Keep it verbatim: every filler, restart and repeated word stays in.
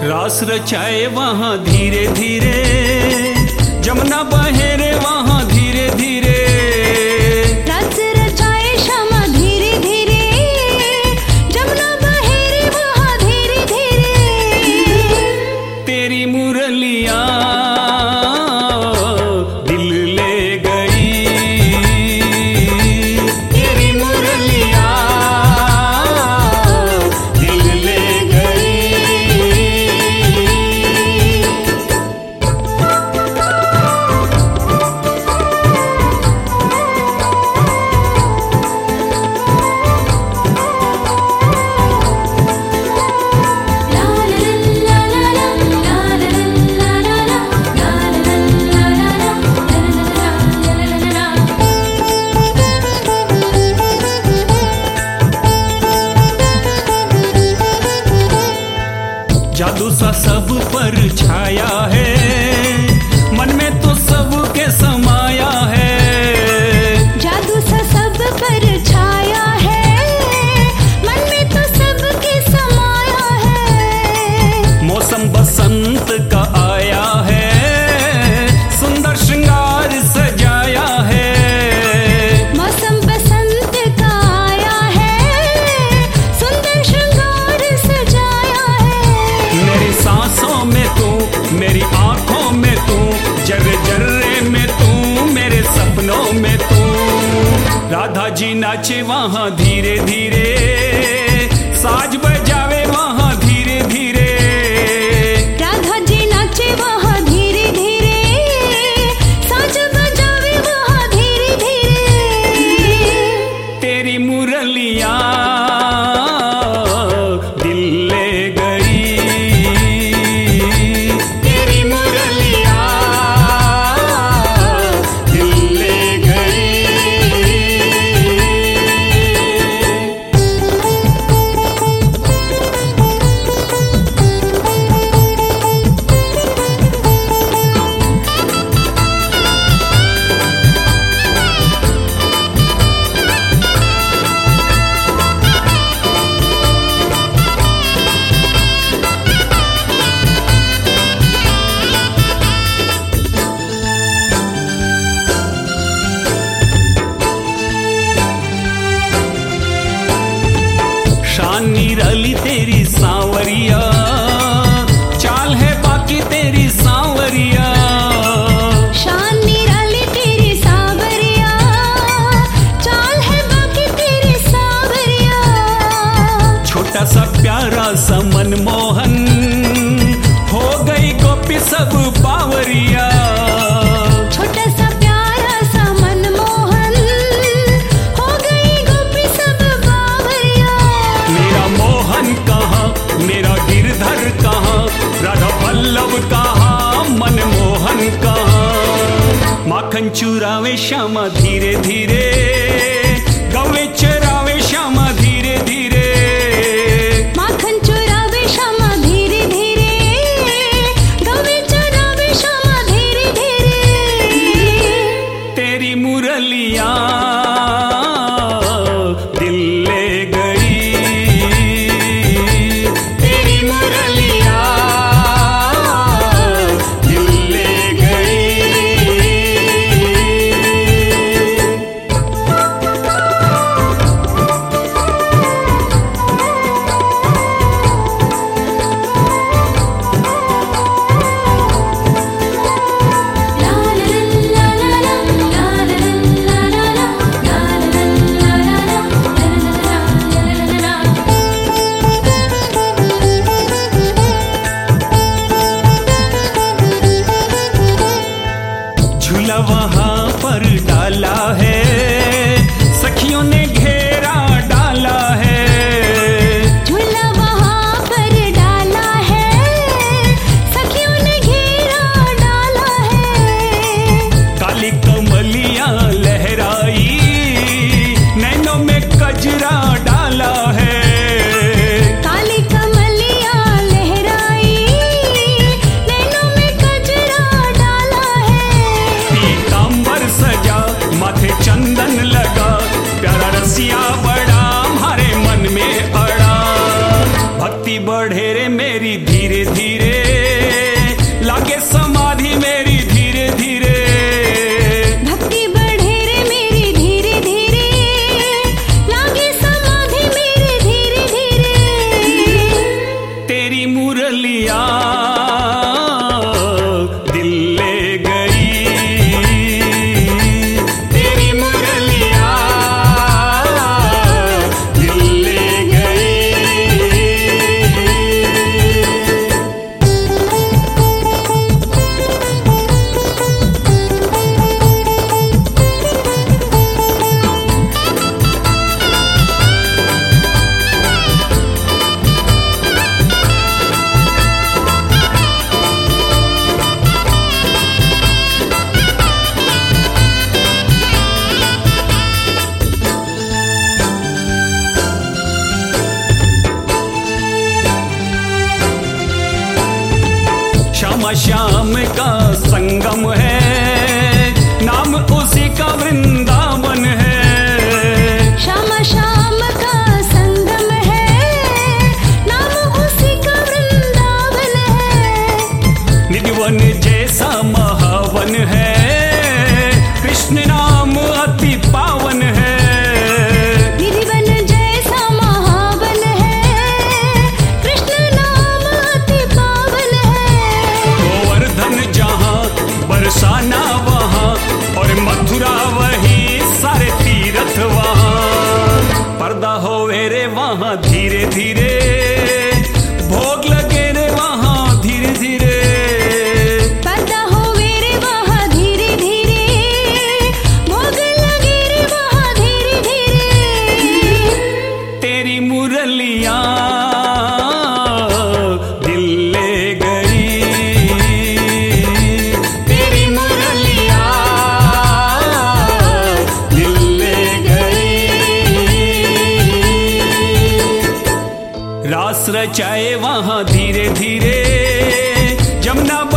रास रचाए वहाँ धीरे धीरे, जमुना बहे रे वहाँ धीरे धीरे। रास रचाए श्यामा धीरे धीरे, जमुना बहे रे वहाँ धीरे धीरे। तेरी मुरलिया दिल ले गई, तेरी मुरलिया दिल ले गई। जादू सा सब पर छाया है, मन में तो सबके समाया है। जादू सा सब पर छाया है, मन में तो सबके समाया है। मौसम बसंत का आया है, सुंदर श्रृंगार सजाया है। मौसम बसंत का आया है, सुंदर श्रृंगार सजाया है। मेरी सांसों में तू, मेरी आंखों में तू, जर्रे जर्रे में तू, मेरे सपनों में तू। राधा जी नाचे वहाँ धीरे धीरे, साज बजावे वहाँ धीरे धीरे। राधा जी नाचे वहाँ धीरे धीरे, साज बजावे वहाँ धीरे धीरे। तेरी मुरलिया दिल ले गई, तेरी मुरलिया दिल ले गई। शान निराली तेरी सांवरिया, चाल है बाकी तेरी सांवरिया। शान निराली तेरी सांवरिया, चाल है बाकी तेरी सांवरिया। छोटा सा प्यारा सा मनमोहन, हो गई गोपी सब बावरिया। छोटा सा प्यारा सा मनमोहन, हो गई गोपी सब बावरिया। मेरा मोहन कहाँ, मेरा गिरधर कहाँ, राधा वल्लभ कहाँ, मनमोहन कहाँ। माखन चुरावे श्यामा धीरे धीरे, गौवे चरावे श्यामा धीरे धीरे। माखन चुरावे श्यामा धीरे धीरे, गौवे चरावे श्यामा धीरे धीरे। तेरी मुरलिया दिल ले गई, तेरी मुरलिया दिल ले गई। बढ़े रे मेरी धीरे धीरे, लागे समाधि मेरी धीरे धीरे। भक्ति बढ़े रे मेरी धीरे धीरे, लागे समाधि मेरे धीरे धीरे। तेरी मुरलिया दिल ले गई, तेरी मुरलिया दिल ले गई। श्यामा श्याम का संगम है, नाम उसी का वृंदावन है। श्यामा श्याम का संगम है, नाम उसी का वृंदावन है। निधिवन जैसा महावन है, कृष्ण नाम अति पावन है। निधिवन जैसा महावन है, कृष्ण नाम अति पावन है। गोवर्धन जहाँ बरसाना वहाँ, और मथुरा वही सारे तीर्थ वहाँ। पर्दा होवे रे वहाँ धीरे धीरे, भोग लगे रे वहाँ धीरे धीरे। पर्दा होवे रे वहाँ धीरे धीरे, भोग लगे रे वहाँ धीरे धीरे। तेरी मुरलिया दिल ले गई, तेरी मुरलिया दिल ले गई। रास रचाए वहाँ धीरे धीरे, जमुना